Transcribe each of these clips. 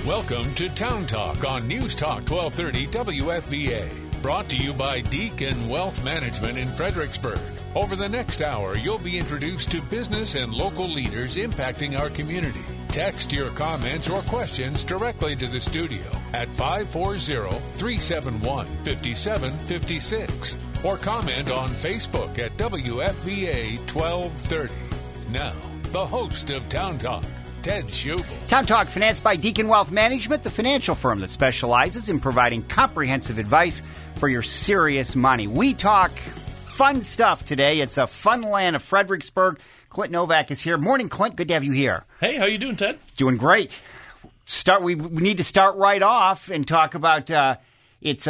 Welcome to Town Talk on News Talk 1230 WFVA. Brought to you by Deacon Wealth Management in Fredericksburg. Over the next hour, you'll be introduced to business and local leaders impacting our community. Text your comments or questions directly to the studio at 540-371-5756 or comment on Facebook at WFVA 1230. Now, the host of Town Talk, Ted Schubel. Town Talk, financed by Deacon Wealth Management, the financial firm that specializes in providing comprehensive advice for your serious money. We talk fun stuff today. It's a fun land of Fredericksburg. Clint Novak is here. Morning, Clint. Good to have you here. Hey, how you doing, Ted? Doing great. We need to start right off and talk about I guess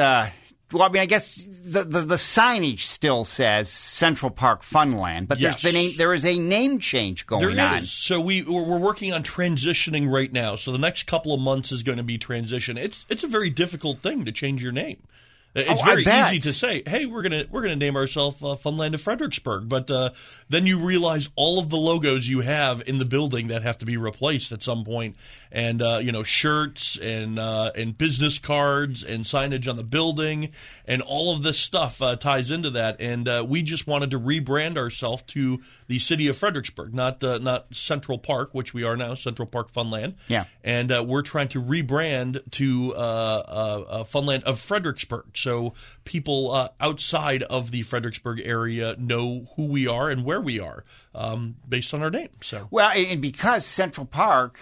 the signage still says Central Park Funland, but Yes. there is a name change going There on. is. So we're working on transitioning right now. So the next couple of months is going to be transition. It's a very difficult thing to change your name. It's very easy to say, hey, we're gonna name ourselves Funland of Fredericksburg, but then you realize all of the logos you have in the building that have to be replaced at some point, and shirts and business cards and signage on the building, and all of this stuff ties into that. And we just wanted to rebrand ourselves to the city of Fredericksburg, not Central Park, which we are now, Central Park Funland. Yeah, and we're trying to rebrand to Funland of Fredericksburg. So people outside of the Fredericksburg area know who we are and where we are based on our name. So well, and because Central Park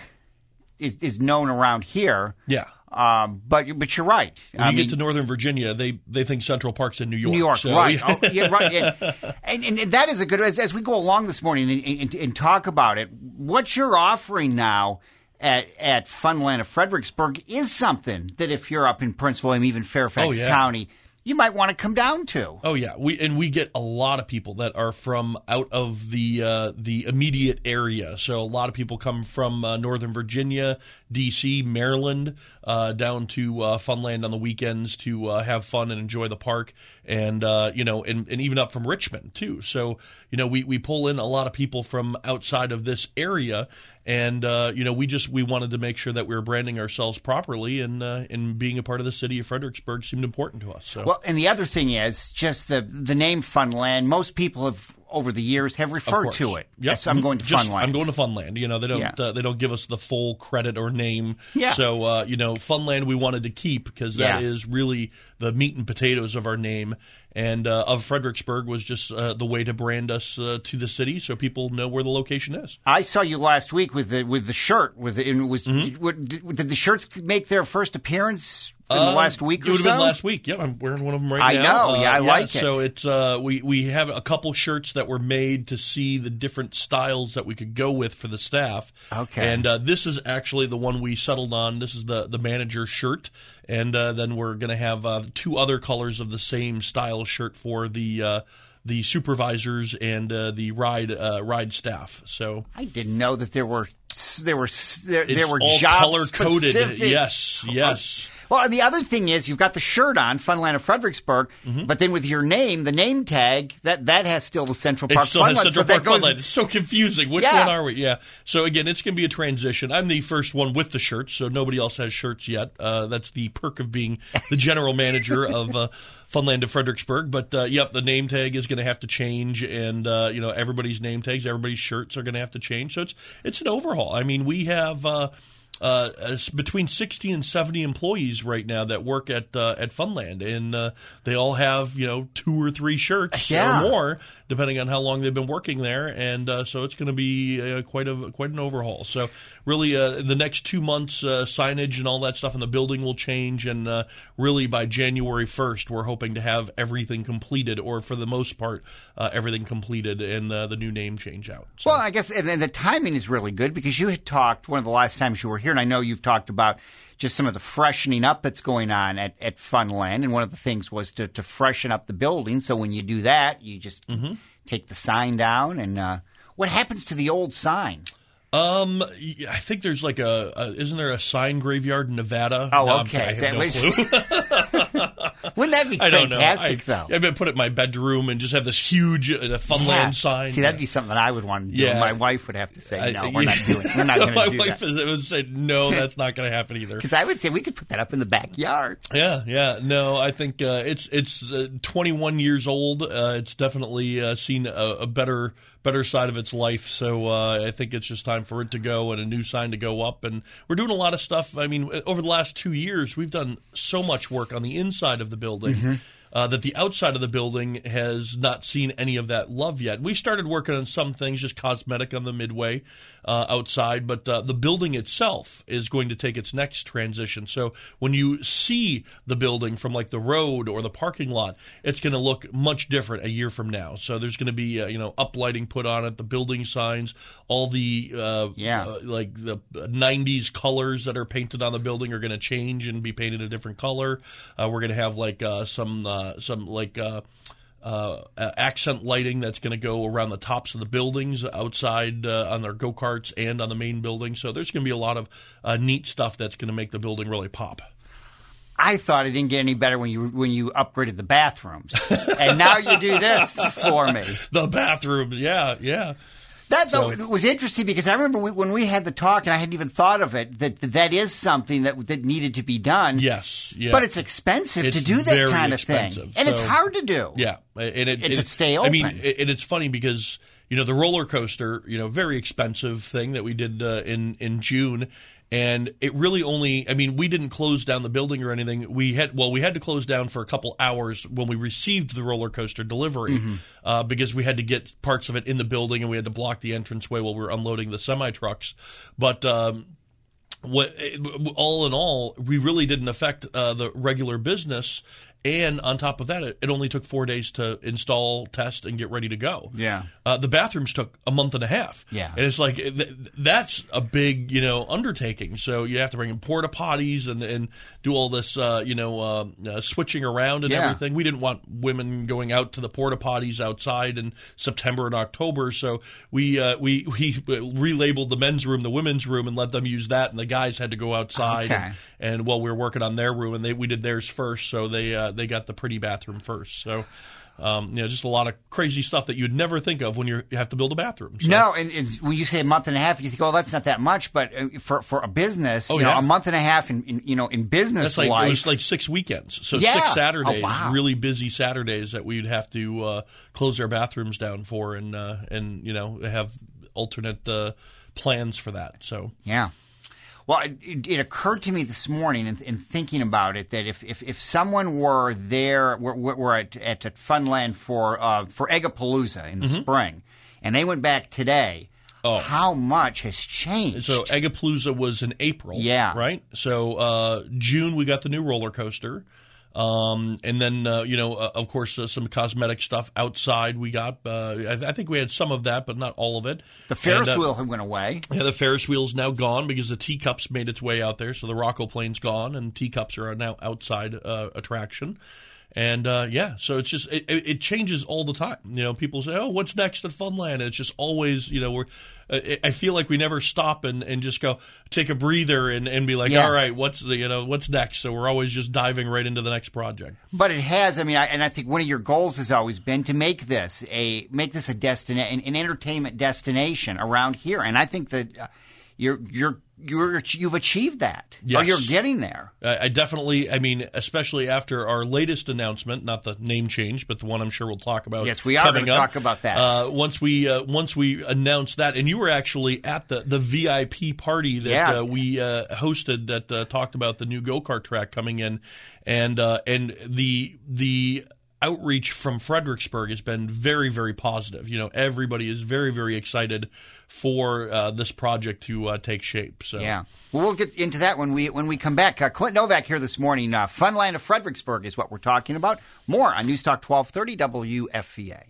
is known around here, yeah. But you're right. When you get to Northern Virginia, they think Central Park's in New York. New York, so, right? Yeah. Oh, yeah, right. And that is a good as we go along this morning and talk about it. What you're offering now at Funland of Fredericksburg is something that if you're up in Prince William, even Fairfax County, you might want to come down to. Oh yeah, we get a lot of people that are from out of the immediate area. So a lot of people come from Northern Virginia, D.C., Maryland, down to Funland on the weekends to have fun and enjoy the park, and even up from Richmond too. So we pull in a lot of people from outside of this area. And we wanted to make sure that we were branding ourselves properly, and being a part of the city of Fredericksburg seemed important to us. So. Well, and the other thing is just the name Funland. Most people have over the years have referred to it. Yep. Yes, I'm going to Funland. I'm going to Funland. They don't give us the full credit or name. Yeah. So Funland we wanted to keep because that is really the meat and potatoes of our name. And of Fredericksburg was just the way to brand us to the city, so people know where the location is. I saw you last week with the shirt. Did the shirts make their first appearance in the last week or so? It would have been last week. Yep, I'm wearing one of them I now. know. I like it. So it's we have a couple shirts that were made to see the different styles that we could go with for the staff. Okay. And this is actually the one we settled on. This is the manager shirt. And then we're going to have two other colors of the same style shirt for the supervisors and the ride staff. So I didn't know that there were all job color coded. specific. Yes. Well, and the other thing is you've got the shirt on, Funland of Fredericksburg, but then with your name, the name tag, that has still the Central Park Funland. It still has Central Park Funland. It's so confusing. Which one are we? Yeah. So, again, it's going to be a transition. I'm the first one with the shirts, so nobody else has shirts yet. That's the perk of being the general manager of Funland of Fredericksburg. But, the name tag is going to have to change, and, everybody's name tags, everybody's shirts are going to have to change. So it's an overhaul. I mean, we have between 60 and 70 employees right now that work at Funland, and they all have 2 or 3 shirts or more, depending on how long they've been working there, and so it's going to be quite an overhaul. So really, the next 2 months, signage and all that stuff in the building will change, and really by January 1st, we're hoping to have everything completed, or for the most part, everything completed, and the new name change out. So. Well, I guess, and the timing is really good because you had talked one of the last times you were here, and I know you've talked about just some of the freshening up that's going on at Funland, and one of the things was to freshen up the building. So when you do that, you just take the sign down, and what happens to the old sign? I think there's like isn't there a sign graveyard in Nevada? Oh, no, okay. I have no clue. Wouldn't that be fantastic, though? I'd put it in my bedroom and just have this huge Funland sign. See, that'd be something that I would want to do. My wife would have to say, no, we're not doing it. We're not going to do that. My wife would say, no, that's not going to happen either. Because I would say we could put that up in the backyard. Yeah. No, I think it's 21 years old. It's definitely seen a better side of its life. So I think it's just time for it to go and a new sign to go up. And we're doing a lot of stuff. I mean, over the last 2 years, we've done so much work on the inside of the building that the outside of the building has not seen any of that love yet. We started working on some things, just cosmetic on the midway outside, but the building itself is going to take its next transition. So when you see the building from like the road or the parking lot, it's going to look much different a year from now. So there's going to be uplighting put on it, the building signs, all the like the 90s colors that are painted on the building are going to change and be painted a different color. We're going to have like some accent lighting that's going to go around the tops of the buildings outside on their go-karts and on the main building. So there's going to be a lot of neat stuff that's going to make the building really pop. I thought it didn't get any better when you upgraded the bathrooms. And now you do this for me. The bathrooms, yeah. That was interesting because I remember when we had the talk, and I hadn't even thought of it, that is something that needed to be done. Yes, yeah. But it's expensive to do that kind of thing. And it's hard to do. Yeah. And to stay open. I mean, and it's funny because, the roller coaster, very expensive thing that we did in June. And it really only, we didn't close down the building or anything. We had to close down for a couple hours when we received the roller coaster delivery because we had to get parts of it in the building and we had to block the entranceway while we were unloading the semi-trucks. But all in all, we really didn't affect the regular business. And on top of that, it only took 4 days to install, test, and get ready to go. Yeah. The bathrooms took a month and a half. Yeah. And it's like, that's a big, undertaking. So you have to bring in porta potties and do all this, switching around and everything. We didn't want women going out to the porta potties outside in September and October. So we relabeled the men's room, the women's room, and let them use that. And the guys had to go outside. Okay. And while we were working on their room, and we did theirs first. So they got the pretty bathroom first. So, just a lot of crazy stuff that you'd never think of when you have to build a bathroom. So. No, and when you say a month and a half, you think, oh, that's not that much. But for a business, a month and a half in business life. It was like 6 weekends. So 6 Saturdays, really busy Saturdays that we'd have to close our bathrooms down for and have alternate plans for that. So yeah. Well, it occurred to me this morning in thinking about it that if someone were there, we're at Funland for Eggapalooza in the spring, and they went back today, how much has changed? So Eggapalooza was in April, right? So June we got the new roller coaster. And then, of course, some cosmetic stuff outside we got. I think we had some of that, but not all of it. The Ferris wheel went away. Yeah, the Ferris wheel's now gone because the teacups made its way out there. So the Rocco plane's gone, and teacups are now outside attraction. And, so it's just, it changes all the time. People say, oh, what's next at Funland? And it's just always, I feel like we never stop and just go take a breather and be like, all right, what's next? So we're always just diving right into the next project. But it has, I think one of your goals has always been to make this an entertainment destination around here. And I think that you've achieved that. Yes. Or you're getting there. I definitely, especially after our latest announcement, not the name change, but the one I'm sure we'll talk about. Yes, we are going to talk about that. Once we announced that, and you were actually at the VIP party that we hosted that talked about the new go-kart track coming in, and the outreach from Fredericksburg has been very, very positive. Everybody is very, very excited for this project to take shape. So yeah, well, we'll get into that when we come back. Clint Novak here this morning. Funland of Fredericksburg is what we're talking about. More on News Talk 1230 WFVA.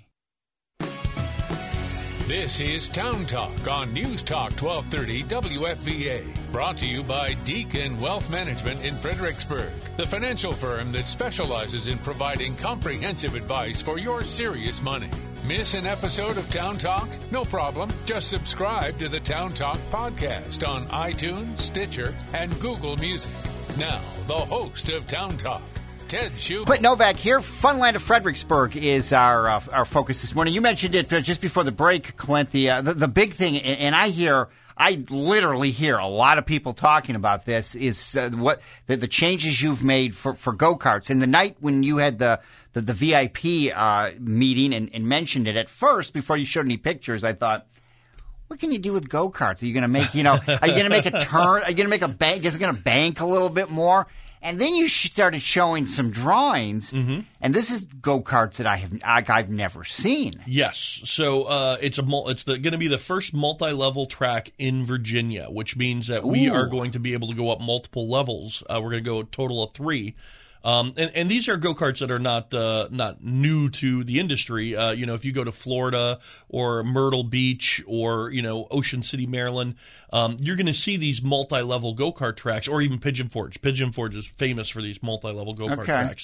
This is Town Talk on News Talk 1230 WFVA. Brought to you by Deacon Wealth Management in Fredericksburg, the financial firm that specializes in providing comprehensive advice for your serious money. Miss an episode of Town Talk? No problem. Just subscribe to the Town Talk podcast on iTunes, Stitcher, and Google Music. Now, the host of Town Talk, Ted Schubel. Clint Novak here. Funland of Fredericksburg is our focus this morning. You mentioned it just before the break, Clint. The big thing, and I literally hear a lot of people talking about this, is the changes you've made for go-karts. And the night when you had the VIP meeting and mentioned it at first, before you showed any pictures, I thought, what can you do with go-karts? Are you going to make, are you going to make a turn? Are you going to make a bank? Is it going to bank a little bit more? And then you started showing some drawings, and this is go-karts that I've never seen. Yes, so it's going to be the first multi-level track in Virginia, which means that we are going to be able to go up multiple levels. We're going to go a total of 3. And these are go-karts that are not new to the industry. If you go to Florida or Myrtle Beach or, Ocean City, Maryland, you're going to see these multi-level go-kart tracks, or even Pigeon Forge. Pigeon Forge is famous for these multi-level go-kart tracks.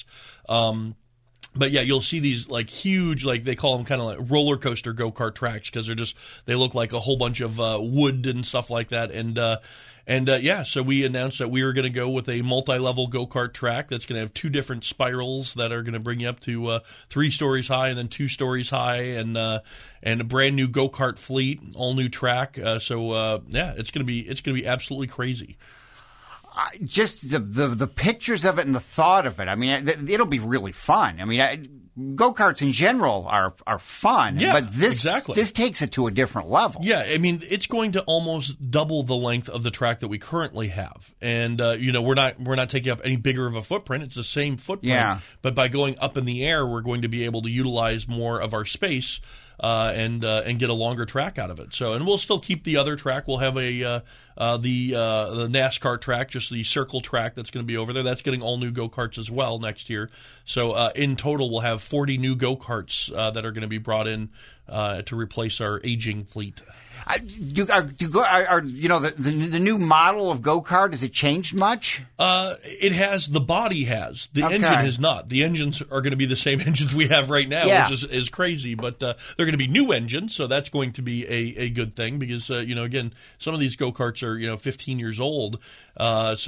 But yeah, you'll see these like huge, like they call them kind of like roller coaster go-kart tracks, because they look like a whole bunch of wood and stuff like that. So we announced that we were going to go with a multi-level go-kart track that's going to have 2 different spirals that are going to bring you up to 3 stories high and then 2 stories high, and a brand new go-kart fleet, all new track. It's going to be absolutely crazy. Just the pictures of it and the thought of it. I mean, it'll be really fun. I mean, go-karts in general are fun, but this takes it to a different level. Yeah, I mean, it's going to almost double the length of the track that we currently have, and we're not taking up any bigger of a footprint. It's the same footprint, but by going up in the air, we're going to be able to utilize more of our space. And get a longer track out of it. So, and we'll still keep the other track. We'll have the NASCAR track, just the circle track that's going to be over there. That's getting all new go-karts as well next year. So, in total, we'll have 40 new go-karts that are going to be brought in to replace our aging fleet. The new model of go-kart, has it changed much? It has. The body has. The engine has not. The engines are going to be the same engines we have right now, which is crazy. But they're going to be new engines, so that's going to be a good thing, because again, some of these go-karts are 15 years old. As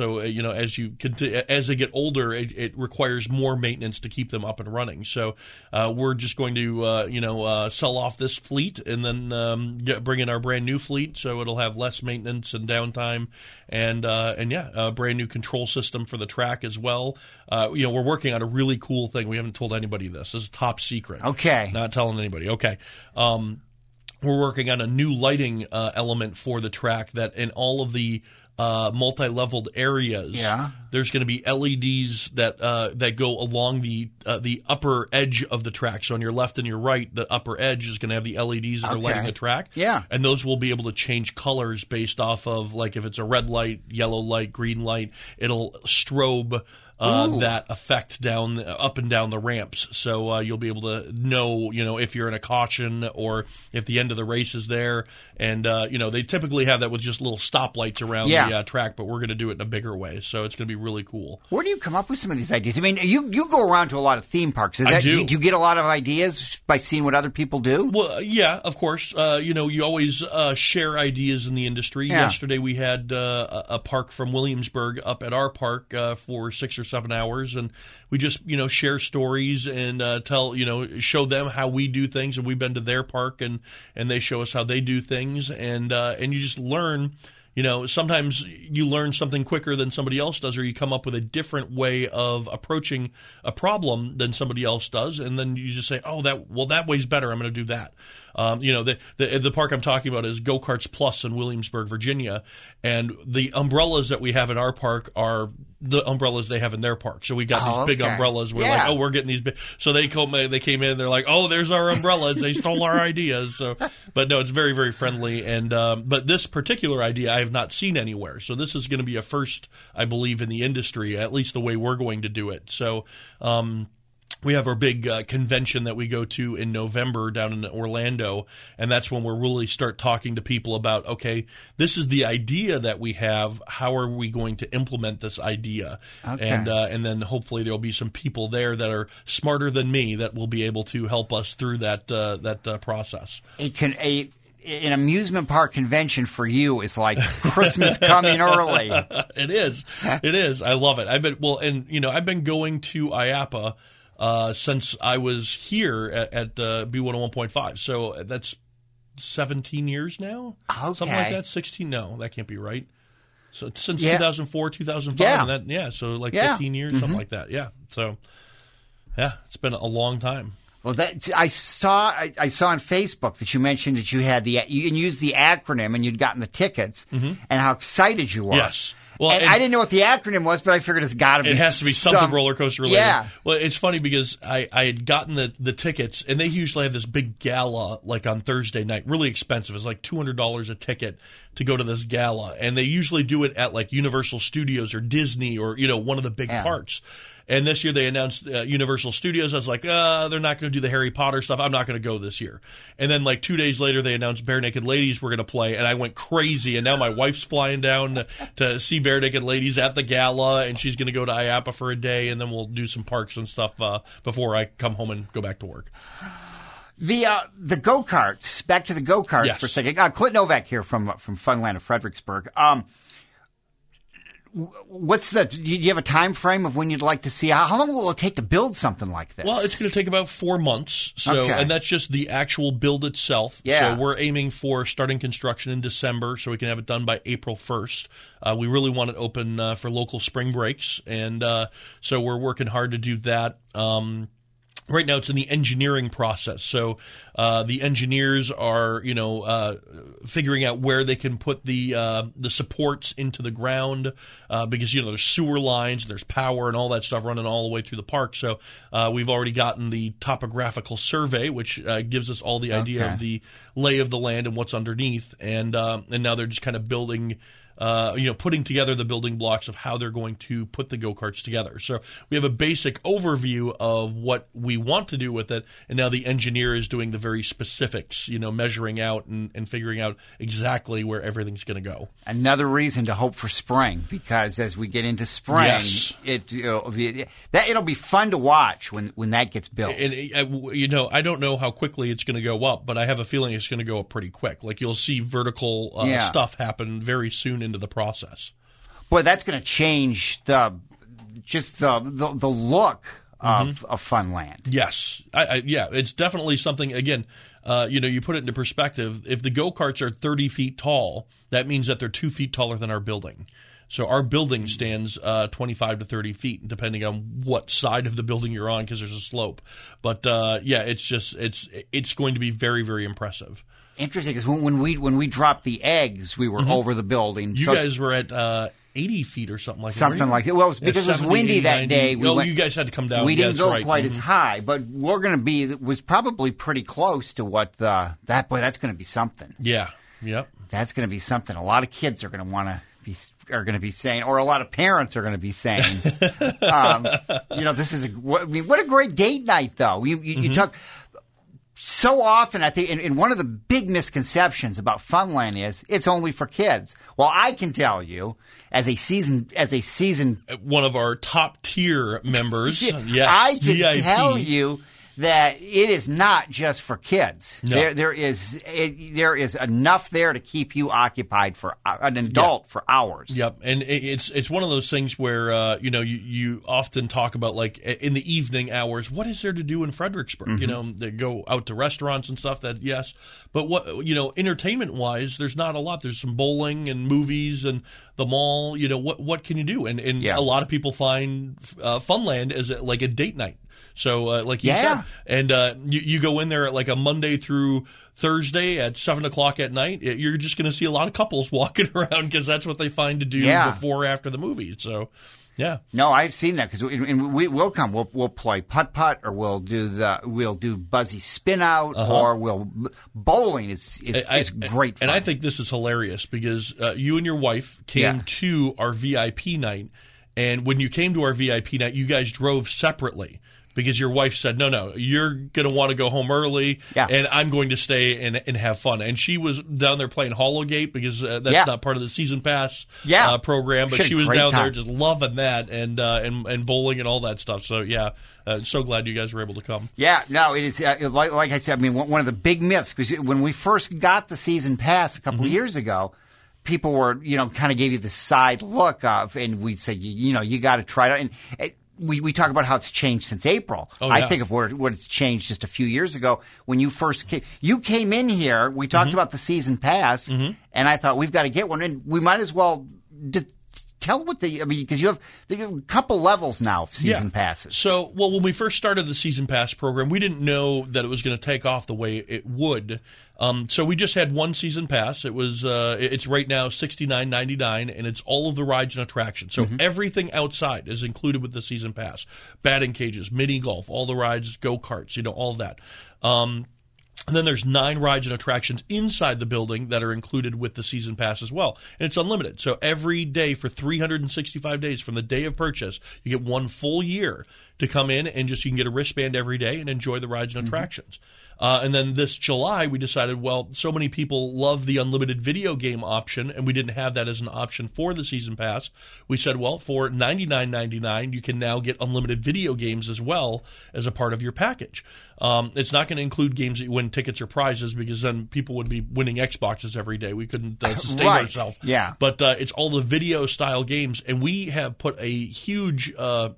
they get older, it requires more maintenance to keep them up and running. So we're just going to sell off this fleet and then bring in our brand new fleet, so it'll have less maintenance and downtime, and a brand new control system for the track as well. We're working on a really cool thing. We haven't told anybody this. This is top secret. Okay. Not telling anybody. Okay. We're working on a new lighting element for the track that in all of the multi-leveled areas, there's going to be LEDs that go along the upper edge of the track. So on your left and your right, the upper edge is going to have the LEDs that are lighting the track. Yeah. And those will be able to change colors based off of, like, if it's a red light, yellow light, green light, it'll strobe that effect up and down the ramps. So you'll be able to know, if you're in a caution or if the end of the race is there. And, they typically have that with just little stoplights around the track, but we're going to do it in a bigger way. So it's going to be really cool. Where do you come up with some of these ideas? I mean, you go around to a lot of theme parks. I do. Do you get a lot of ideas by seeing what other people do? Well, yeah, of course. You always share ideas in the industry. Yeah. Yesterday we had a park from Williamsburg up at our park for 6 or 7 hours, and we just share stories and show them how we do things, and we've been to their park and they show us how they do things, and you just learn. Sometimes you learn something quicker than somebody else does, or you come up with a different way of approaching a problem than somebody else does, and then you just say, that way's better, I'm going to do that. The park I'm talking about is Go-Karts Plus in Williamsburg, Virginia, and the umbrellas that we have in our park are the umbrellas they have in their park. So we got these big umbrellas. We're like, we're getting these big. So they came in, they're like, there's our umbrellas. They stole our ideas. So, but no, it's very, very friendly. And but this particular idea I have not seen anywhere. So this is going to be a first, I believe, in the industry, at least the way we're going to do it. So. We have our big convention that we go to in November down in Orlando, and that's when we'll really start talking to people about, okay, this is the idea that we have. How are we going to implement this idea? Okay. And then hopefully there'll be some people there that are smarter than me that will be able to help us through that process. an amusement park convention for you is like Christmas coming early. It is. It is. I love it. I've been going to IAAPA since I was here at B101.5, so that's 17 years now. Okay. Something like that. 16? No, that can't be right. So since 2004, 2005, so like 15 years, something like that. Yeah. So it's been a long time. Well, I saw on Facebook that you mentioned that you had you used the acronym and you'd gotten the tickets and how excited you were. Yes. Well, and I didn't know what the acronym was, but I figured it's got to be. It has to be something roller coaster related. Yeah. Well, it's funny because I had gotten the tickets, and they usually have this big gala like on Thursday night, really expensive. It's like $200 a ticket to go to this gala, and they usually do it at like Universal Studios or Disney or one of the big parks. And this year they announced Universal Studios. I was like, they're not going to do the Harry Potter stuff. I'm not going to go this year. And then like 2 days later, they announced Bare Naked Ladies were going to play, and I went crazy. And now my wife's flying down to see Bare Naked Ladies at the gala, and she's going to go to IAAPA for a day, and then we'll do some parks and stuff before I come home and go back to work. The go-karts, back to the go-karts for a second. Clint Novak here from Funland of Fredericksburg. Do you have a time frame of when you'd like to see? How long will it take to build something like this? Well, it's going to take about 4 months. And that's just the actual build itself. Yeah. So we're aiming for starting construction in December so we can have it done by April 1st. We really want it open for local spring breaks. And so we're working hard to do that. Right now, it's in the engineering process. So the engineers are, figuring out where they can put the supports into the ground because there's sewer lines, there's power, and all that stuff running all the way through the park. So we've already gotten the topographical survey, which gives us all the idea of the lay of the land and what's underneath. And now they're just kind of building. Putting together the building blocks of how they're going to put the go-karts together. So we have a basic overview of what we want to do with it, and now the engineer is doing the very specifics, measuring out and figuring out exactly where everything's going to go. Another reason to hope for spring, because as we get into spring, it'll be fun to watch when that gets built. And, I don't know how quickly it's going to go up, but I have a feeling it's going to go up pretty quick. Like you'll see vertical stuff happen very soon into the process. Boy, that's going to change the look of Funland. Yes, it's definitely something. Again, you put it into perspective. If the go-karts are 30 feet tall, that means that they're 2 feet taller than our building. So our building stands 25 to 30 feet, depending on what side of the building you're on, because there's a slope. But it's going to be very, very impressive. Interesting, because when we dropped the eggs, we were over the building. You guys were at 80 feet or something like that. Something like that. Well, it was because it was windy 80, that 90. day. You guys had to come down. We didn't go quite as high, but we're going to be. It was probably pretty close to what that's going to be something. Yeah. Yep. That's going to be something. A lot of kids are going to be saying, or a lot of parents are going to be saying, this is what a great date night, though. You talk. So often, I think, and one of the big misconceptions about Funland is it's only for kids. Well, I can tell you, as a season, one of our top tier members, yes, I can VIP. tell you that it is not just for kids. No. There is enough there to keep you occupied for an adult for hours. Yep, and it's one of those things where you often talk about, like, in the evening hours, what is there to do in Fredericksburg? They go out to restaurants and stuff. That yes, but what entertainment wise, there's not a lot. There's some bowling and movies and the mall. What can you do? And a lot of people find Funland as like a date night. So, like you said, and you go in there at like a Monday through Thursday at 7:00 at night. You're just going to see a lot of couples walking around because that's what they find to do before or after the movie. So, yeah. No, I've seen that because we'll come. We'll play putt-putt, or we'll do buzzy spin out, or bowling is great fun. And I think this is hilarious because you and your wife came to our VIP night, and when you came to our VIP night, you guys drove separately. because your wife said, no, you're going to want to go home early, and I'm going to stay and have fun. And she was down there playing Hologate because that's not part of the season pass program, but she was down there just loving that and bowling and all that stuff. So, so glad you guys were able to come. Yeah, no, it is, like I said, I mean, one of the big myths, because when we first got the season pass a couple of years ago, people were, kind of gave you the side look of, and we'd say, you got to try it. And we talk about how it's changed since April. I think of what it's changed just a few years ago when you first came. You came in here, we talked about the season pass, and I thought we've got to get one, and we might as well tell what because you have a couple levels now of season passes. So, when we first started the season pass program, we didn't know that it was going to take off the way it would. So we just had one season pass. It was it's right now $69.99, and it's all of the rides and attractions. So everything outside is included with the season pass: batting cages, mini golf, all the rides, go karts, all that. And then there's 9 rides and attractions inside the building that are included with the season pass as well. And it's unlimited. So every day for 365 days from the day of purchase, you get 1 full year to come in and you can get a wristband every day and enjoy the rides and attractions. And then this July, we decided, so many people love the unlimited video game option, and we didn't have that as an option for the season pass. We said, for $99.99, you can now get unlimited video games as well as a part of your package. It's not going to include games that you win tickets or prizes, because then people would be winning Xboxes every day. We couldn't sustain ourselves. Yeah. But it's all the video-style games, and we have put a huge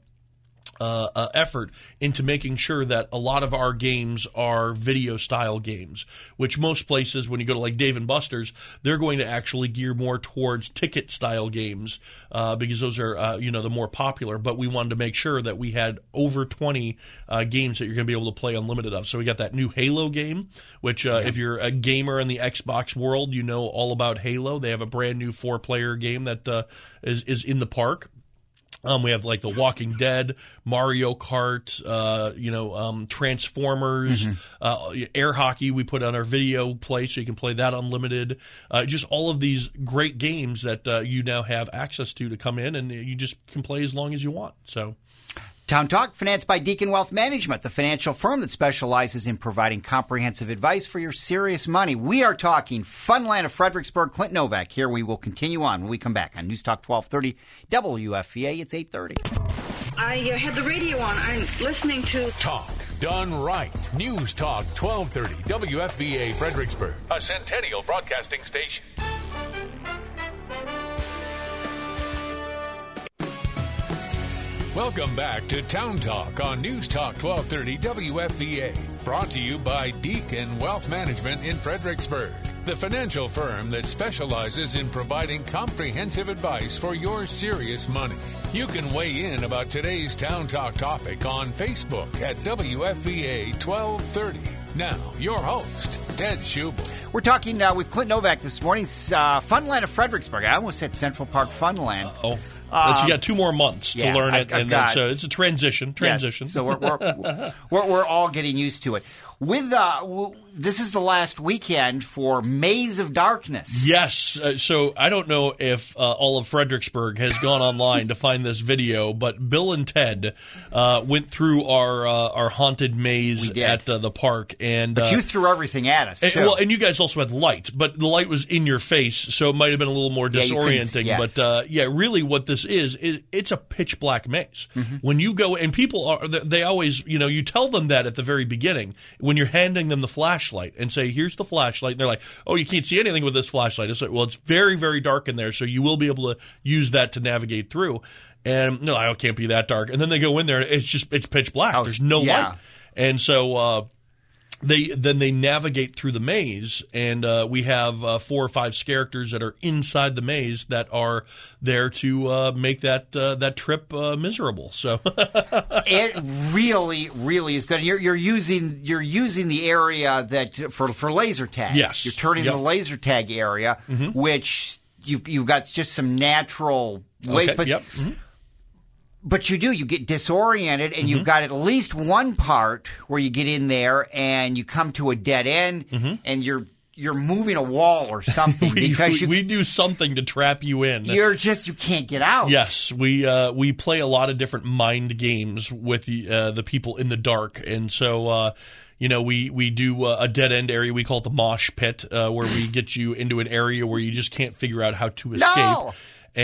effort into making sure that a lot of our games are video-style games, which most places, when you go to like Dave & Buster's, they're going to actually gear more towards ticket-style games because those are, the more popular. But we wanted to make sure that we had over 20 games that you're going to be able to play unlimited of. So we got that new Halo game, which if you're a gamer in the Xbox world, you know all about Halo. They have a brand new 4-player game that is in the park. We have like The Walking Dead, Mario Kart, Transformers, air hockey we put on our video play so you can play that unlimited. Just all of these great games that you now have access to come in, and you just can play as long as you want. So. Town Talk, financed by Deacon Wealth Management, the financial firm that specializes in providing comprehensive advice for your serious money. We are talking Funland of Fredericksburg. Clint Novak here. We will continue on when we come back on News Talk 1230 WFVA. It's 8:30. I had the radio on. I'm listening to Talk Done Right. News Talk 1230 WFVA Fredericksburg, a Centennial Broadcasting station. Welcome back to Town Talk on News Talk 1230 WFVA. Brought to you by Deacon Wealth Management in Fredericksburg, the financial firm that specializes in providing comprehensive advice for your serious money. You can weigh in about today's Town Talk topic on Facebook at WFVA 1230. Now, your host, Ted Schubel. We're talking with Clint Novak this morning. Funland of Fredericksburg. I almost said Central Park Funland. Oh. You got 2 more months to learn it, and so it's a transition. Yes, so we're all getting used to it. This is the last weekend for Maze of Darkness. Yes. So I don't know if all of Fredericksburg has gone online to find this video, but Bill and Ted went through our haunted maze at the park, but you threw everything at us. And you guys also had light, but the light was in your face, so it might have been a little more disorienting. Yes. But really, what this is it's a pitch black maze. When you go, and people they always you tell them that at the very beginning when you're handing them the flashlight and say, here's the flashlight. And they're like, oh, you can't see anything with this flashlight. It's like, well, it's very, very dark in there, so you will be able to use that to navigate through. And no, it can't be that dark. And then they go in there, and it's pitch black. There's no light. And so they navigate through the maze, and we have 4 or 5 characters that are inside the maze that are there to make that trip miserable. So it really, really is good. You're using the area that for laser tag. Yes, you're turning the laser tag area, which you've got just some natural ways, But you get disoriented, and you've got at least one part where you get in there and you come to a dead end, and you're you're moving a wall or something because we do something to trap you in. You can't get out. Yes, we play a lot of different mind games with the people in the dark, and so we do a dead end area. We call it the mosh pit, where we get you into an area where you just can't figure out how to escape. No!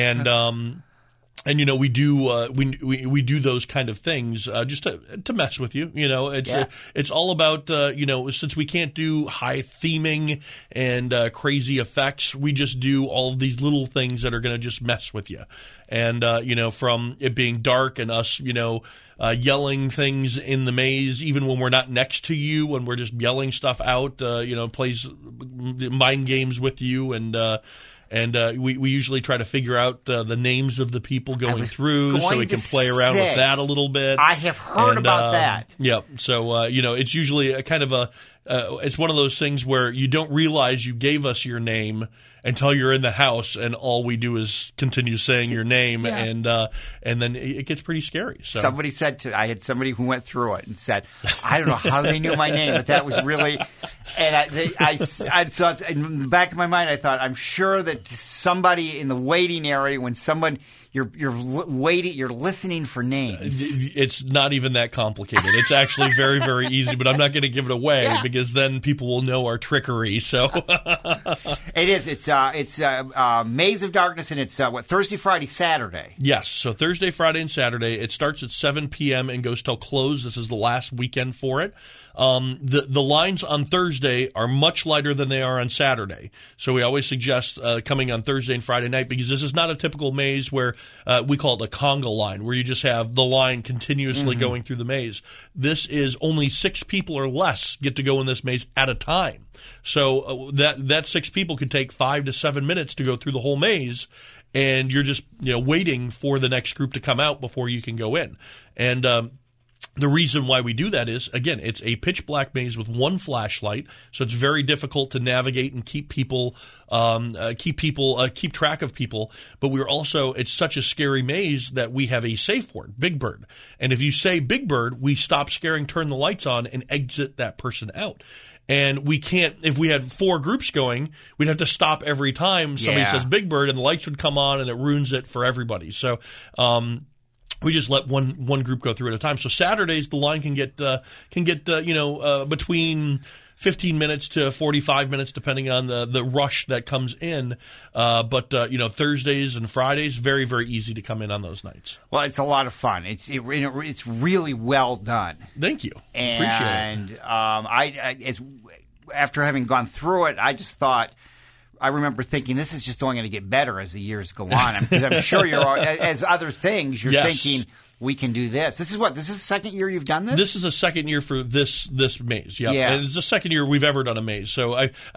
And we do we do those kind of things just to mess with you. It's all about since we can't do high theming and crazy effects, we just do all of these little things that are going to just mess with you. And from it being dark and us yelling things in the maze, even when we're not next to you, when we're just yelling stuff out, plays mind games with you and we usually try to figure out the names of the people going through so we can play around with that a little bit. I have heard about that. Yeah. So, it's usually a kind of it's one of those things where you don't realize you gave us your name until you're in the house and all we do is continue saying your name and then it gets pretty scary. So somebody said I had somebody who went through it and said, I don't know how they knew my name, but that was really, and so in the back of my mind, I thought, I'm sure that somebody in the waiting area, when someone, you're waiting, you're listening for names. It's not even that complicated. It's actually very, very easy, but I'm not going to give it away because then people will know our trickery. So it is. It's Maze of Darkness, and it's Thursday, Friday, Saturday. Yes. So Thursday, Friday, and Saturday. It starts at 7 p.m. and goes till close. This is the last weekend for it. The lines on Thursday are much lighter than they are on Saturday. So we always suggest coming on Thursday and Friday night because this is not a typical maze where we call it a conga line, where you just have the line continuously going through the maze. This is only 6 people or less get to go in this maze at a time. So that 6 people could take 5 to 7 minutes to go through the whole maze, and you're just waiting for the next group to come out before you can go in. And the reason why we do that is, again, it's a pitch black maze with one flashlight, so it's very difficult to navigate and keep track of people. But it's such a scary maze that we have a safe word, Big Bird. And if you say Big Bird, we stop scaring, turn the lights on, and exit that person out. And we can't, if we had 4 groups going, we'd have to stop every time somebody says Big Bird, and the lights would come on, and it ruins it for everybody. So, we just let one group go through at a time. So Saturdays the line can get between 15 minutes to 45 minutes depending on the rush that comes in. But Thursdays and Fridays very, very easy to come in on those nights. Well, it's a lot of fun. It's really well done. Thank you. And appreciate it. After having gone through it, I just thought. I remember thinking this is just only going to get better as the years go on. Because I'm sure as other things, you're thinking we can do this. This is the second year you've done this? This is the second year for this maze. Yeah. And it's the second year we've ever done a maze. So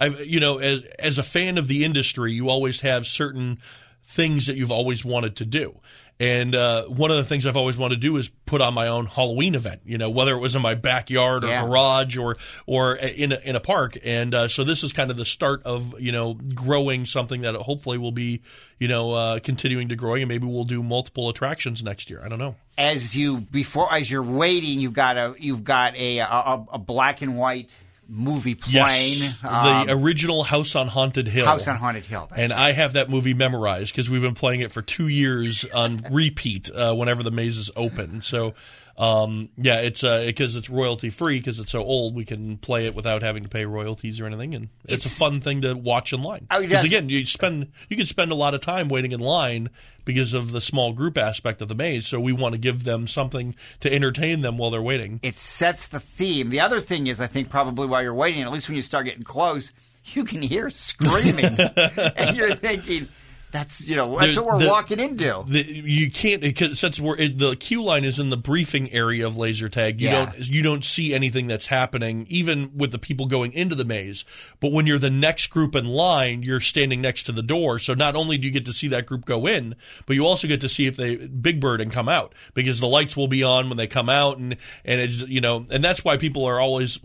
as a fan of the industry, you always have certain things that you've always wanted to do. And one of the things I've always wanted to do is put on my own Halloween event, whether it was in my backyard or garage or in a park. And so this is kind of the start of, growing something that hopefully will be, continuing to grow. And maybe we'll do multiple attractions next year. I don't know. As you're waiting, you've got a black and white movie playing. Yes, the original House on Haunted Hill. House on Haunted Hill. And I have that movie memorized because we've been playing it for 2 years on repeat whenever the maze is open. So, it's because it's royalty free because it's so old. We can play it without having to pay royalties or anything, and it's a fun thing to watch in line. Because again, you can spend a lot of time waiting in line because of the small group aspect of the maze. So we want to give them something to entertain them while they're waiting. It sets the theme. The other thing is, I think probably while you're waiting, at least when you start getting close, you can hear screaming, and you're thinking. That's what we're walking into. You can't because since the queue line is in the briefing area of laser tag. You don't see anything that's happening, even with the people going into the maze. But when you're the next group in line, you're standing next to the door. So not only do you get to see that group go in, but you also get to see if they Big Bird and come out because the lights will be on when they come out, and it's and that's why people are always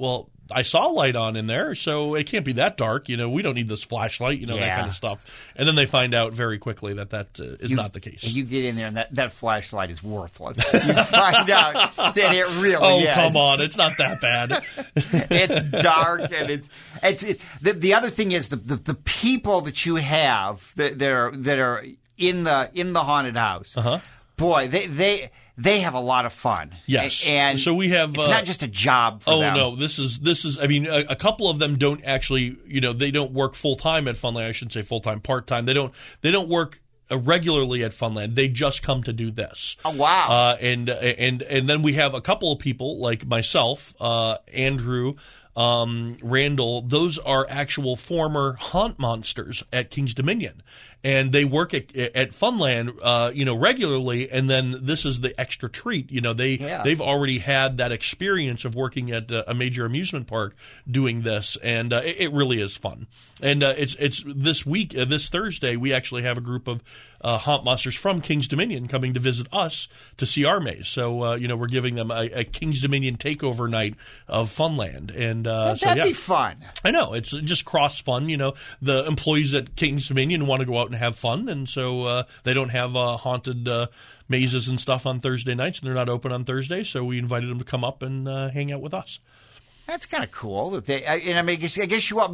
I saw a light on in there, so it can't be that dark. We don't need this flashlight, that kind of stuff. And then they find out very quickly that is not the case. You get in there, and that flashlight is worthless. You find out that it really is. Oh, come on. It's not that bad. It's dark, and the other thing is the people that you have that are in the haunted house. Uh-huh. Boy, they have a lot of fun. Yes. And so we have it's not just a job for them. Oh no, this is I mean a couple of them don't actually, they don't work full time at Funland. I shouldn't say full time, part time. They don't work regularly at Funland. They just come to do this. Oh wow. And then we have a couple of people like myself, Andrew, Randall. Those are actual former haunt monsters at King's Dominion. And they work at Funland, regularly, and then this is the extra treat. They've already had that experience of working at a major amusement park doing this, and it really is fun. And it's this week, this Thursday, we actually have a group of haunt monsters from King's Dominion coming to visit us to see our maze. So we're giving them a King's Dominion takeover night of Funland, and that'd be fun. I know, it's just cross fun. The employees at King's Dominion want to go out and have fun, and so they don't have haunted mazes and stuff on Thursday nights, and they're not open on Thursday, so we invited them to come up and hang out with us. That's kind of cool. I guess you all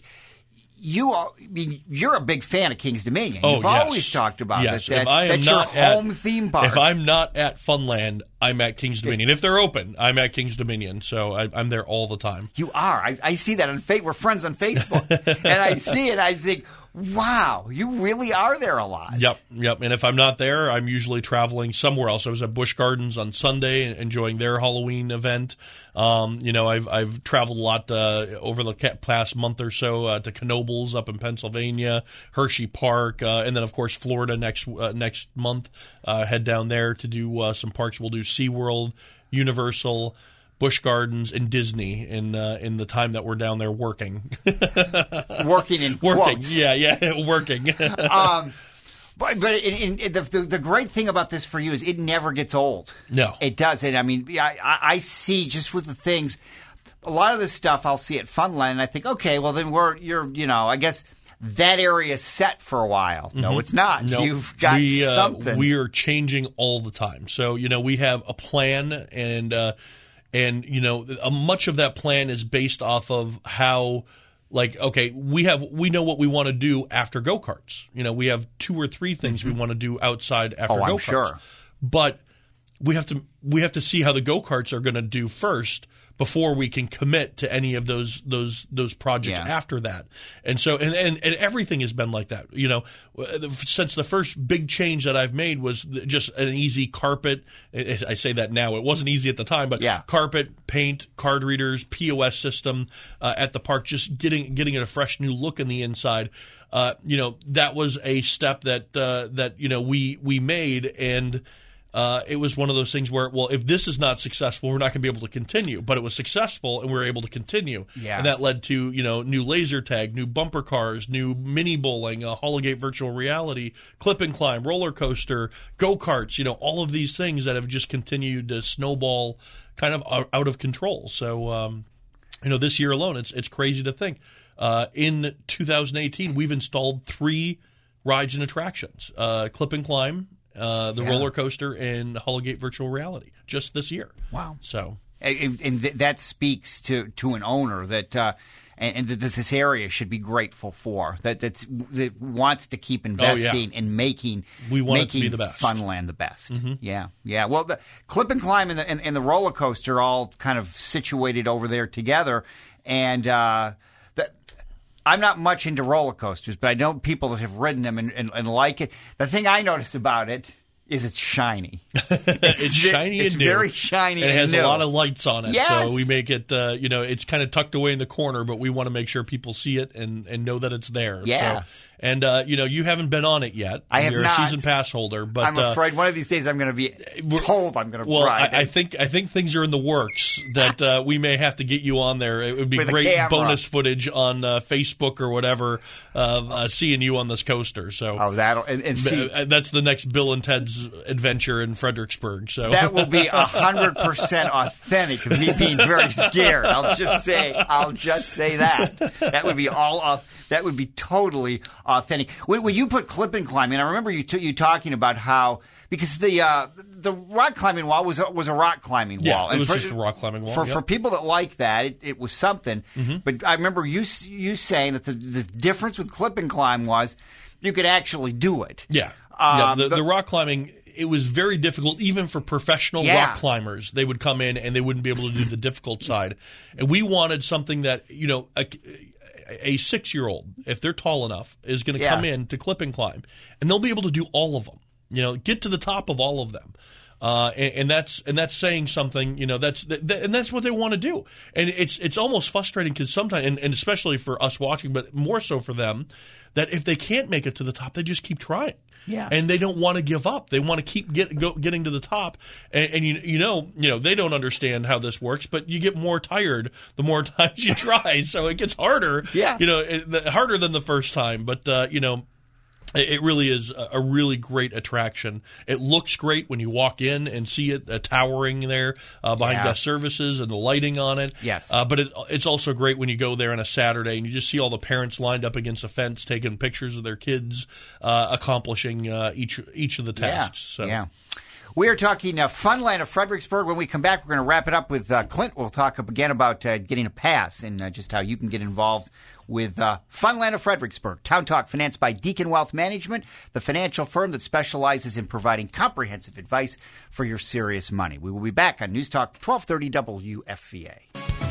you're a big fan of King's Dominion. You've always talked about this. That's your home theme park. If I'm not at Funland, I'm at King's Dominion. If they're open, I'm at King's Dominion. So I'm there all the time. You are. I see that on we're friends on Facebook, and I see it. I think, wow, you really are there a lot. Yep. And if I'm not there, I'm usually traveling somewhere else. I was at Busch Gardens on Sunday enjoying their Halloween event. I've traveled a lot over the past month or so to Knoebels up in Pennsylvania, Hershey Park, and then, of course, Florida next month. Head down there to do some parks. We'll do SeaWorld, Universal, Busch Gardens, and Disney in the time that we're down there working. Working in quotes. Yeah, working. But the great thing about this for you is it never gets old. No. It doesn't. I mean, I see just with the things, a lot of this stuff I'll see at Funland, and I think, okay, well, then I guess that area is set for a while. No, it's not. Nope. You've got something. We are changing all the time. So, we have a plan, and much of that plan is based off of how, we know what we want to do after go-karts. We have 2 or 3 things we want to do outside after go-karts. I'm sure. But we have to see how the go-karts are going to do first before we can commit to any of those projects after that. And so and everything has been like that. Since the first big change that I've made was just an easy carpet. I say that now. It wasn't easy at the time, but carpet, paint, card readers, POS system at the park, just getting it a fresh new look in the inside. That was a step that we made, and it was one of those things where, well, if this is not successful, we're not going to be able to continue. But it was successful, and we were able to continue. Yeah. And that led to, new laser tag, new bumper cars, new mini bowling, Hologate virtual reality, clip and climb, roller coaster, go-karts, all of these things that have just continued to snowball kind of out of control. So, this year alone, it's crazy to think. In 2018, we've installed 3 rides and attractions, clip and climb, roller coaster, and Hologate virtual reality just this year. Wow. So, and that speaks to an owner that and that this area should be grateful for, that wants to keep investing and making it to be the best. Funland the best. Mm-hmm. Yeah. Well, the clip and climb and the roller coaster all kind of situated over there together, and I'm not much into roller coasters, but I know people that have ridden them and like it. The thing I noticed about it is it's shiny. It's shiny and new. It's very shiny and it has new. a lot of lights on it. Yes. So we make it, it's kind of tucked away in the corner, but we want to make sure people see it and know that it's there. Yeah. So, And, you haven't been on it yet. I have You're not. a season pass holder. But I'm afraid one of these days I'm going to be told I'm going to ride. I think things are in the works that we may have to get you on there. It would be With a great camera. bonus footage on Facebook or whatever, seeing you on this coaster. So that'll and see. That's the next Bill and Ted's adventure in Fredericksburg. So that will be 100% authentic of me being very scared. I'll just say that. That would be that would be totally authentic. When you put clip and climbing, I remember you talking about how, because the rock climbing wall was a rock climbing wall. It was just a rock climbing wall. For people that like that, it was something. Mm-hmm. But I remember you saying that the difference with clip and climb was you could actually do it. Yeah. The rock climbing, it was very difficult, even for professional rock climbers. They would come in and they wouldn't be able to do the difficult side. And we wanted something that, a 6-year-old, if they're tall enough, is going to come in to clip and climb, and they'll be able to do all of them. Get to the top of all of them. And that's saying something, and that's what they want to do. And it's almost frustrating because sometimes, and especially for us watching, but more so for them, that if they can't make it to the top, they just keep trying. Yeah. And they don't want to give up. They want to keep getting to the top. And they don't understand how this works, but you get more tired the more times you try. So it gets harder. Yeah. Harder than the first time. But, it really is a really great attraction. It looks great when you walk in and see it towering there behind guest services and the lighting on it. Yes. But it's also great when you go there on a Saturday and you just see all the parents lined up against a fence taking pictures of their kids accomplishing each of the tasks. Yeah. We are talking Funland of Fredericksburg. When we come back, we're going to wrap it up with Clint. We'll talk again about getting a pass and just how you can get involved with Funland of Fredericksburg. Town Talk, financed by Deacon Wealth Management, the financial firm that specializes in providing comprehensive advice for your serious money. We will be back on News Talk 1230 WFVA.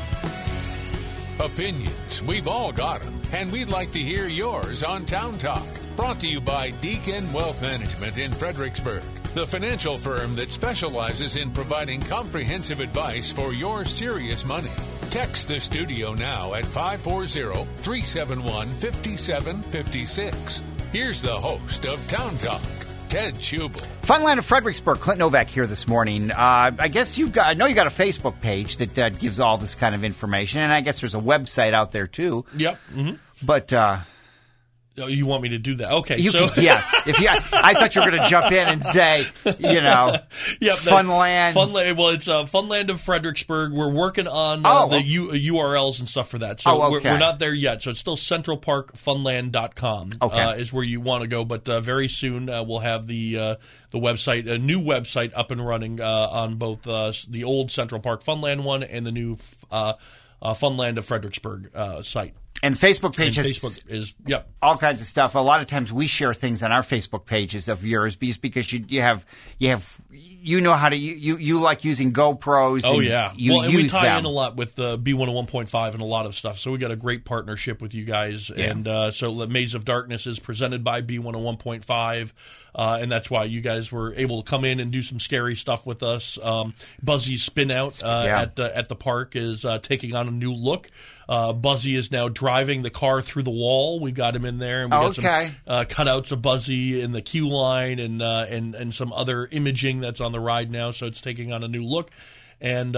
Opinions, we've all got them, and we'd like to hear yours on Town Talk. Brought to you by Deacon Wealth Management in Fredericksburg, the financial firm that specializes in providing comprehensive advice for your serious money. Text the studio now at 540-371-5756. Here's the host of Town Talk, Ted Schubel. Funland of Fredericksburg, Clint Novak here this morning. I guess I know you got a Facebook page that gives all this kind of information, and I guess there's a website out there too. Yep. Mm-hmm. But you want me to do that? Okay. Yes. I thought you were going to jump in and say, Funland. Funland. Well, it's Funland of Fredericksburg. We're working on the URLs and stuff for that. So we're not there yet. So it's still centralparkfunland.com is where you want to go. But very soon we'll have the website, a new website up and running on both the old Central Park Funland one and the new Funland of Fredericksburg site. And Facebook page is all kinds of stuff. A lot of times we share things on our Facebook pages of yours because you have how to you like using GoPros. Oh, yeah. And we tie them in a lot with B101.5 and a lot of stuff. So we got a great partnership with you guys. Yeah. And so Maze of Darkness is presented by B101.5. And that's why you guys were able to come in and do some scary stuff with us. Buzzy's Spin Out at the park is taking on a new look. Buzzy is now driving the car through the wall. We got him in there, and we got some cutouts of Buzzy in the queue line and some other imaging that's on the ride now. So it's taking on a new look, so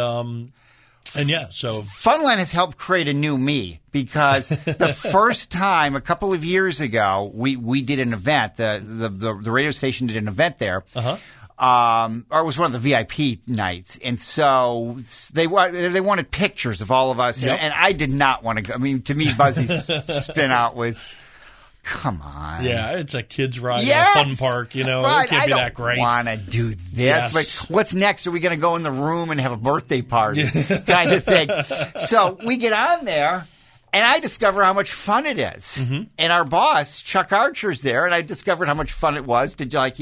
Funland has helped create a new me because the first time a couple of years ago we did an event. The radio station did an event there. Or it was one of the VIP nights, and so they wanted pictures of all of us, and I did not want to go. I mean, to me, Buzzy's Spin Out was, come on. Yeah, it's a kid's ride in a fun park, Right. It can't be that great. I don't want to do this. Yes. Like, what's next? Are we going to go in the room and have a birthday party kind of thing? So we get on there. And I discover how much fun it is. Mm-hmm. And our boss, Chuck Archer's there, and I discovered how much fun it was to, you can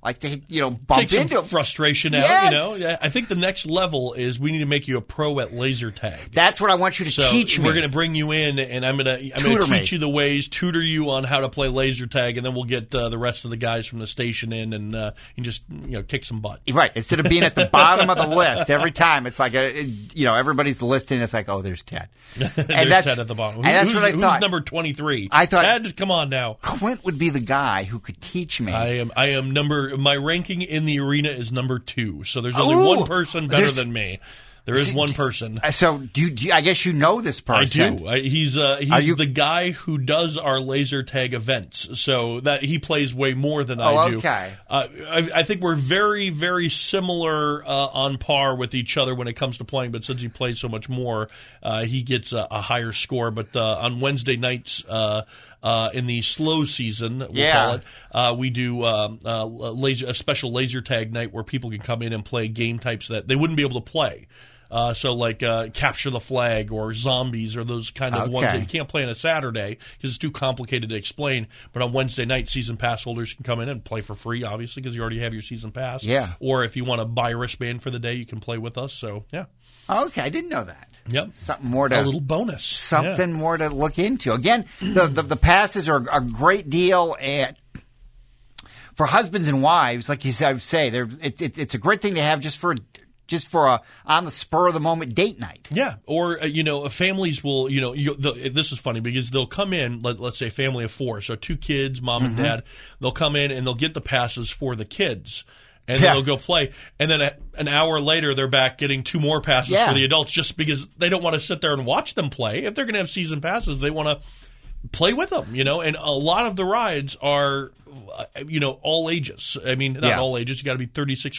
like to, bump take into some frustration out. Yes. Yeah, I think the next level is we need to make you a pro at laser tag. That's what I want you to teach me. We're going to bring you in, and I'm going to teach you the ways, tutor you on how to play laser tag, and then we'll get the rest of the guys from the station in and just kick some butt. Right. Instead of being at the bottom of the list every time, it's like everybody's listing. It's like, oh, there's Ted. There's Ted at the bottom. That's what I thought. Who's number 23? I thought, Ted, come on now. Clint would be the guy who could teach me. I am my ranking in the arena is number 2. So there's only one person better than me. There is one person. So do you, I guess you know this person. I do. He's the guy who does our laser tag events. So that he plays way more than I do. Okay. I think we're very, very similar on par with each other when it comes to playing. But since he plays so much more, he gets a higher score. But on Wednesday nights, in the slow season, call it, we do a special laser tag night where people can come in and play game types that they wouldn't be able to play. So like Capture the Flag or Zombies or those kind of ones that you can't play on a Saturday because it's too complicated to explain. But on Wednesday night, season pass holders can come in and play for free, obviously, because you already have your season pass. Yeah. Or if you want to buy a wristband for the day, you can play with us. So, yeah. Okay, I didn't know that. Yep. Something more a little bonus. Something more to look into. Again, the passes are a great deal for husbands and wives. Like you said, it's a great thing to have just for a on the spur of the moment date night. Yeah, or families will this is funny because they'll come in. Let's say a family of 4, so 2 kids, mom and dad. They'll come in and they'll get the passes for the kids. And then they'll go play. And then an hour later, they're back getting 2 more passes for the adults just because they don't want to sit there and watch them play. If they're going to have season passes, they want to play with them, And a lot of the rides are, all ages. I mean, not all ages. You got to be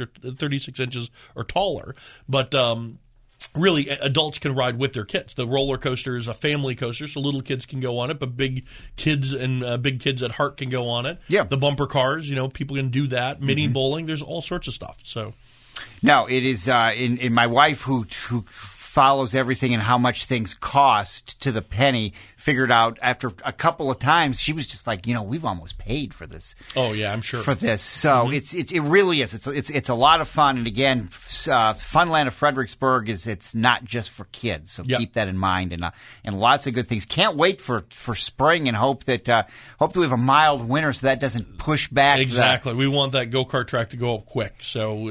36 inches or taller. But really, adults can ride with their kids. The roller coaster is a family coaster, so little kids can go on it, but big kids and big kids at heart can go on it. Yeah. The bumper cars, people can do that. Mini bowling, there's all sorts of stuff. So, no, it is in my wife who follows everything and how much things cost to the penny. Figured out after a couple of times, she was just like, we've almost paid for this. Oh yeah, I'm sure for this. So it really is. It's a lot of fun. And again, Funland of Fredericksburg it's not just for kids. So keep that in mind. And lots of good things. Can't wait for spring and hope that we have a mild winter so that doesn't push back. Exactly. We want that go-kart track to go up quick. So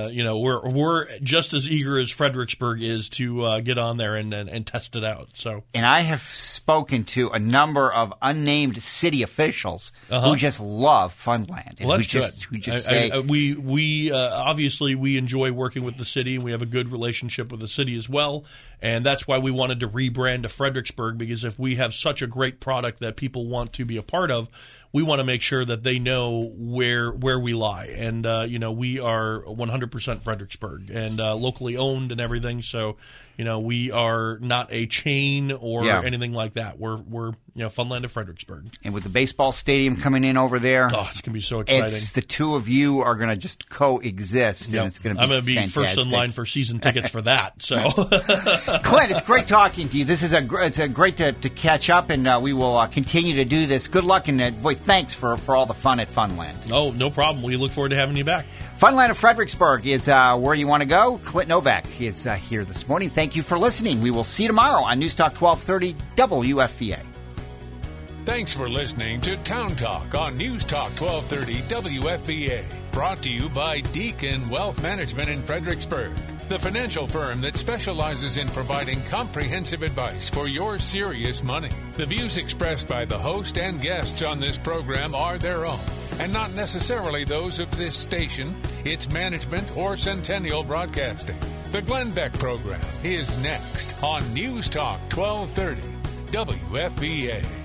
we're just as eager as Fredericksburg is to get on there and test it out. So and I have spoken to a number of unnamed city officials who just love Funland. Well, that's good. Who just say we obviously we enjoy working with the city, and we have a good relationship with the city as well. And that's why we wanted to rebrand to Fredericksburg, because if we have such a great product that people want to be a part of, we want to make sure that they know where we lie. And, we are 100% Fredericksburg and locally owned and everything. So, we are not a chain or anything like that. We're Funland of Fredericksburg. And with the baseball stadium coming in over there. Oh, it's going to be so exciting. The two of you are going to just coexist. Yep. And it's going to be I'm going to be first in line for season tickets for that. So, Clint, it's great talking to you. This is it's great to catch up, and we will continue to do this. Good luck, and boy, thanks for all the fun at Funland. Oh, no problem. We look forward to having you back. Funland of Fredericksburg is where you want to go. Clint Novak is here this morning. Thank you for listening. We will see you tomorrow on News Talk 1230 WFVA. Thanks for listening to Town Talk on News Talk 1230 WFVA. Brought to you by Deacon Wealth Management in Fredericksburg, the financial firm that specializes in providing comprehensive advice for your serious money. The views expressed by the host and guests on this program are their own, and not necessarily those of this station, its management, or Centennial Broadcasting. The Glenn Beck Program is next on News Talk 1230 WFVA.